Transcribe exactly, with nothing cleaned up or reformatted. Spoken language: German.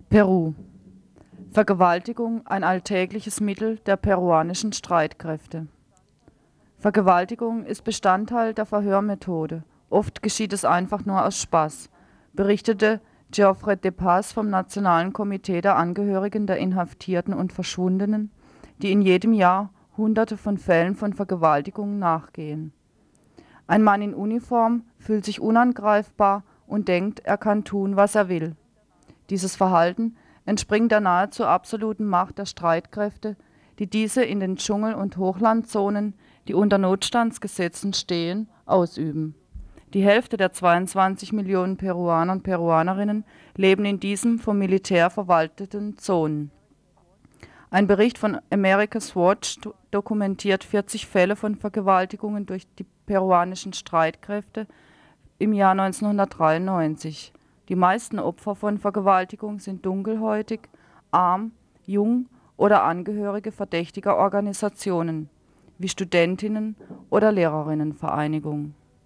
Peru. Vergewaltigung ein alltägliches Mittel der peruanischen Streitkräfte. Vergewaltigung ist Bestandteil der Verhörmethode. Oft geschieht es einfach nur aus Spaß, berichtete Geoffrey de Paz vom Nationalen Komitee der Angehörigen der Inhaftierten und Verschwundenen, die in jedem Jahr Hunderte von Fällen von Vergewaltigungen nachgehen. Ein Mann in Uniform fühlt sich unangreifbar und denkt, er kann tun, was er will. Dieses Verhalten entspringt der nahezu absoluten Macht der Streitkräfte, die diese in den Dschungel- und Hochlandzonen, die unter Notstandsgesetzen stehen, ausüben. Die Hälfte der zweiundzwanzig Millionen Peruaner und Peruanerinnen leben in diesen vom Militär verwalteten Zonen. Ein Bericht von America's Watch dokumentiert vierzig Fälle von Vergewaltigungen durch die peruanischen Streitkräfte im Jahr neunzehnhundertdreiundneunzig. Die meisten Opfer von Vergewaltigung sind dunkelhäutig, arm, jung oder Angehörige verdächtiger Organisationen wie Studentinnen- oder Lehrerinnenvereinigungen.